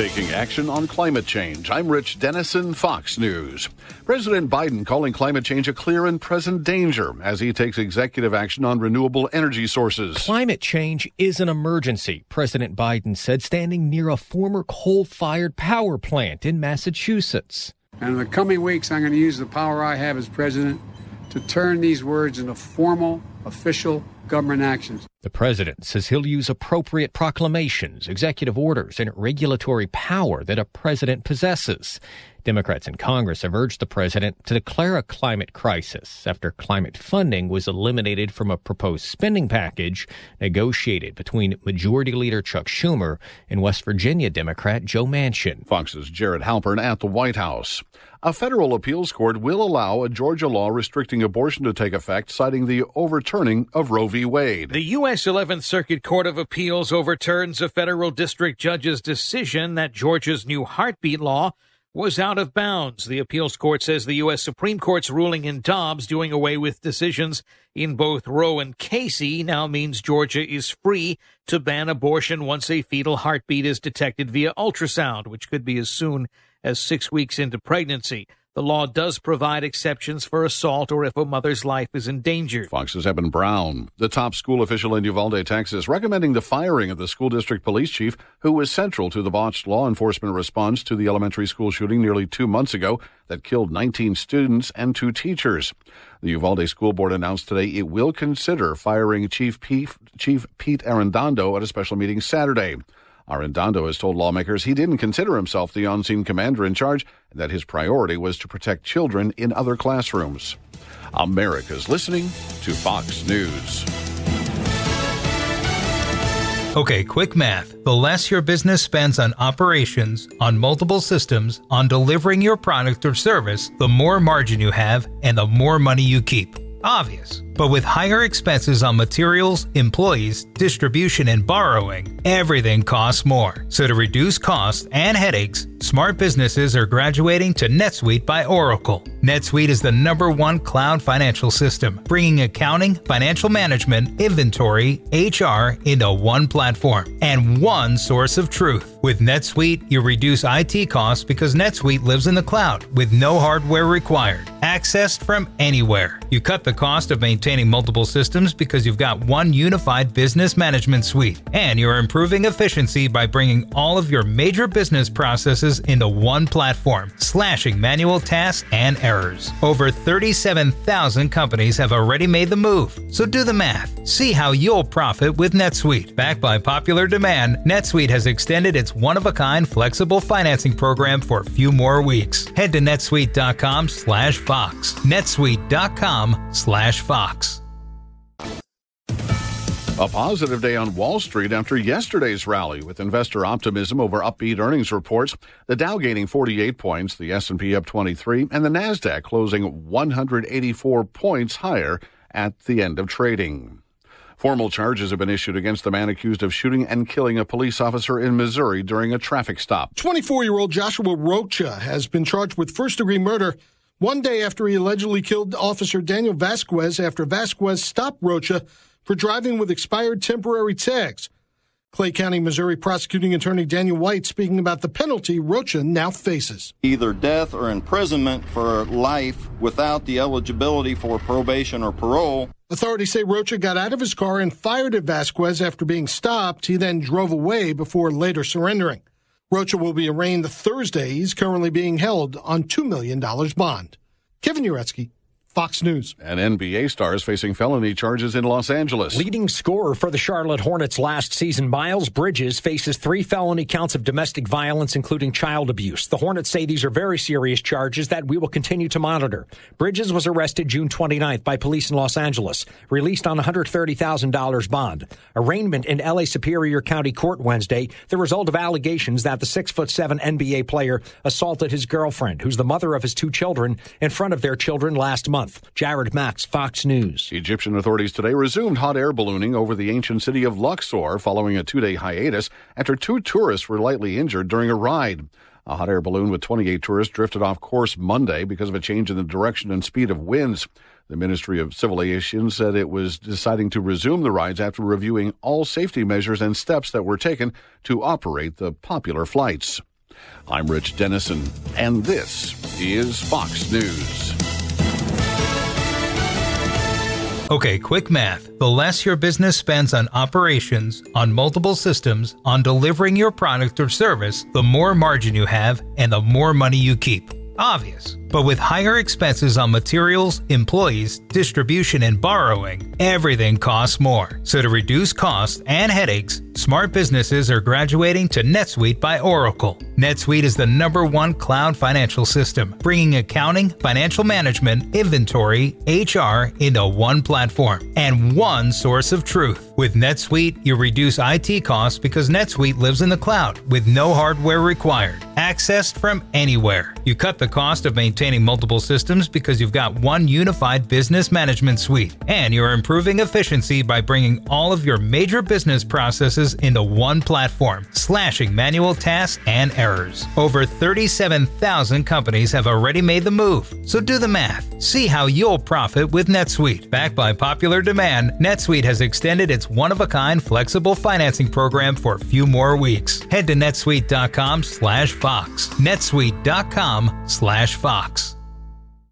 Taking action on climate change. I'm Rich Dennison, Fox News. President Biden calling climate change a clear and present danger as he takes executive action on renewable energy sources. Climate change is an emergency, President Biden said, standing near a former coal-fired power plant in Massachusetts. And in the coming weeks, I'm going to use the power I have as president to turn these words into formal, official government actions. The president says he'll use appropriate proclamations, executive orders, and regulatory power that a president possesses. Democrats in Congress have urged the president to declare a climate crisis after climate funding was eliminated from a proposed spending package negotiated between Majority Leader Chuck Schumer and West Virginia Democrat Joe Manchin. Fox's Jared Halpern at the White House. A federal appeals court will allow a Georgia law restricting abortion to take effect, citing the overturning of Roe v. Wade. The U.S. 11th Circuit Court of Appeals overturns a federal district judge's decision that Georgia's new heartbeat law was out of bounds. The appeals court says the U.S. Supreme Court's ruling in Dobbs doing away with decisions in both Roe and Casey now means Georgia is free to ban abortion once a fetal heartbeat is detected via ultrasound, which could be as soon as 6 weeks into pregnancy. The law does provide exceptions for assault or if a mother's life is endangered. Fox's Eben Brown, the top school official in Uvalde, Texas, recommending the firing of the school district police chief who was central to the botched law enforcement response to the elementary school shooting nearly 2 months ago that killed 19 students and 2 teachers. The Uvalde School Board announced today it will consider firing Chief Pete Arredondo at a special meeting Saturday. Arredondo has told lawmakers he didn't consider himself the on-scene commander in charge and that his priority was to protect children in other classrooms. America's listening to Fox News. Okay, quick math. The less your business spends on operations, on multiple systems, on delivering your product or service, the more margin you have and the more money you keep. Obvious. But with higher expenses on materials, employees, distribution, and borrowing, everything costs more. So to reduce costs and headaches, smart businesses are graduating to NetSuite by Oracle. NetSuite is the #1 cloud financial system, bringing accounting, financial management, inventory, HR into one platform and one source of truth. With NetSuite, you reduce IT costs because NetSuite lives in the cloud with no hardware required, accessed from anywhere. You cut the cost of maintaining multiple systems because you've got one unified business management suite, and you're improving efficiency by bringing all of your major business processes into one platform, slashing manual tasks and errors. Over 37,000 companies have already made the move, so do the math. See how you'll profit with NetSuite. Backed by popular demand, NetSuite has extended its one-of-a-kind flexible financing program for a few more weeks. Head to netsuite.com/Fox. netsuite.com/Fox. A positive day on Wall Street after yesterday's rally with investor optimism over upbeat earnings reports. The Dow gaining 48 points, the S&P up 23, and the Nasdaq closing 184 points higher at the end of trading. Formal charges have been issued against the man accused of shooting and killing a police officer in Missouri during a traffic stop. 24-year-old Joshua Rocha has been charged with first-degree murder 1 day after he allegedly killed Officer Daniel Vasquez after Vasquez stopped Rocha for driving with expired temporary tags. Clay County, Missouri prosecuting attorney Daniel White speaking about the penalty Rocha now faces. Either death or imprisonment for life without the eligibility for probation or parole. Authorities say Rocha got out of his car and fired at Vasquez after being stopped. He then drove away before later surrendering. Rocha will be arraigned Thursday. He's currently being held on $2 million bond. Kevin Uretsky, Fox News. And NBA stars facing felony charges in Los Angeles. Leading scorer for the Charlotte Hornets last season, Miles Bridges, faces 3 felony counts of domestic violence, including child abuse. The Hornets say these are very serious charges that we will continue to monitor. Bridges was arrested June 29th by police in Los Angeles, released on $130,000 bond. Arraignment in L.A. Superior County Court Wednesday, the result of allegations that the 6'7" NBA player assaulted his girlfriend, who's the mother of his 2 children, in front of their children last month. Jared Max, Fox News. Egyptian authorities today resumed hot air ballooning over the ancient city of Luxor following a 2-day hiatus after 2 tourists were lightly injured during a ride. A hot air balloon with 28 tourists drifted off course Monday because of a change in the direction and speed of winds. The Ministry of Civil Aviation said it was deciding to resume the rides after reviewing all safety measures and steps that were taken to operate the popular flights. I'm Rich Dennison, and this is Fox News. Okay, quick math. The less your business spends on operations, on multiple systems, on delivering your product or service, the more margin you have and the more money you keep. Obvious. But with higher expenses on materials, employees, distribution, and borrowing, everything costs more. So to reduce costs and headaches, smart businesses are graduating to NetSuite by Oracle. NetSuite is the #1 cloud financial system, bringing accounting, financial management, inventory, HR into one platform and one source of truth. With NetSuite, you reduce IT costs because NetSuite lives in the cloud with no hardware required, accessed from anywhere. You cut the cost of maintaining multiple systems because you've got one unified business management suite, and you're improving efficiency by bringing all of your major business processes into one platform, slashing manual tasks and errors. Over 37,000 companies have already made the move, so do the math. See how you'll profit with NetSuite. Backed by popular demand, NetSuite has extended its one-of-a-kind flexible financing program for a few more weeks. Head to netsuite.com/Fox. netsuite.com/Fox.